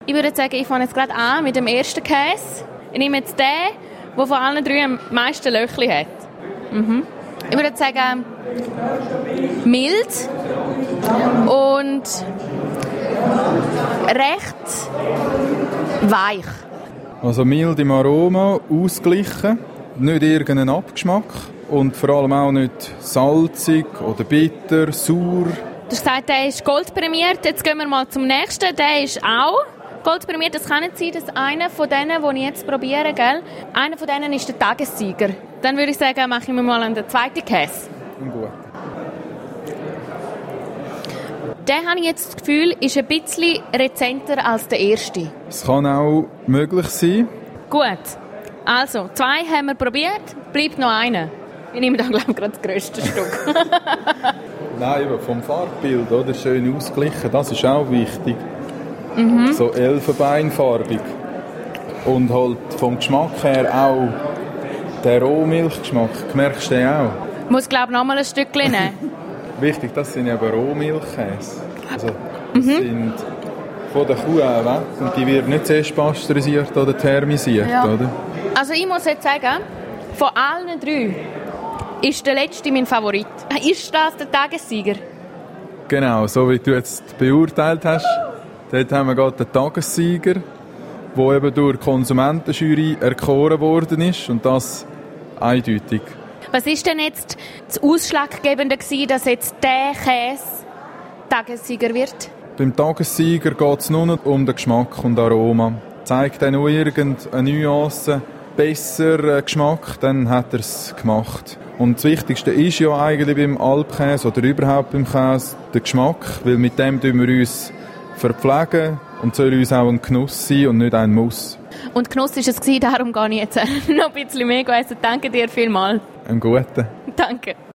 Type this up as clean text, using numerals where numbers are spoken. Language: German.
Ich würde sagen, ich fange jetzt gerade an mit dem ersten Käse. Ich nehme jetzt den, der von allen drei am meisten Löchli hat. Ich würde sagen, mild und recht weich. Also mild im Aroma, ausgeglichen, nicht irgendein Abgeschmack und vor allem auch nicht salzig oder bitter, sauer. Du hast gesagt, der ist goldprämiert. Jetzt gehen wir mal zum nächsten. Der ist auch goldprämiert. Das kann nicht sein, dass einer von denen, die ich jetzt probiere, gell? Einer von denen ist der Tagessieger. Dann würde ich sagen, mache ich mir mal den zweiten Käse. Gut. Der, habe ich jetzt das Gefühl, ist ein bisschen rezenter als der erste. Es kann auch möglich sein. Gut. Also, 2 haben wir probiert. Bleibt noch einer. Ich nehme dann, glaube ich, gerade das grösste Stück. Nein, eben vom Farbbild, oder? Schön ausgeglichen, das ist auch wichtig. So elfenbeinfarbig. Und halt vom Geschmack her auch der Rohmilchgeschmack. Merkst du den auch? Ich muss, glaube ich, noch mal ein Stückchen nehmen. Wichtig, das sind eben Rohmilchkäse. Also, das sind von der Kuh auch weg. Und die wird nicht zuerst pasteurisiert oder thermisiert, oder? Also ich muss jetzt sagen, von allen 3 ist der letzte mein Favorit. Ist das der Tagessieger? Genau, so wie du jetzt beurteilt hast. Dort haben wir gerade den Tagessieger, der eben durch die Konsumentenjury erkoren worden ist. Und das eindeutig. Was ist denn jetzt das Ausschlaggebende gewesen, dass jetzt der Käse Tagessieger wird? Beim Tagessieger geht es nur noch um den Geschmack und Aroma. Zeigt er nur irgendeine Nuance, besser Geschmack, dann hat er es gemacht. Und das Wichtigste ist ja eigentlich beim Alpkäse oder überhaupt beim Käse der Geschmack, weil mit dem tun wir uns verpflegen und soll uns auch ein Genuss sein und nicht ein Muss. Und Genuss war es gewesen, darum gehe ich jetzt noch ein bisschen mehr essen. Danke dir vielmals. Einen guten. Danke.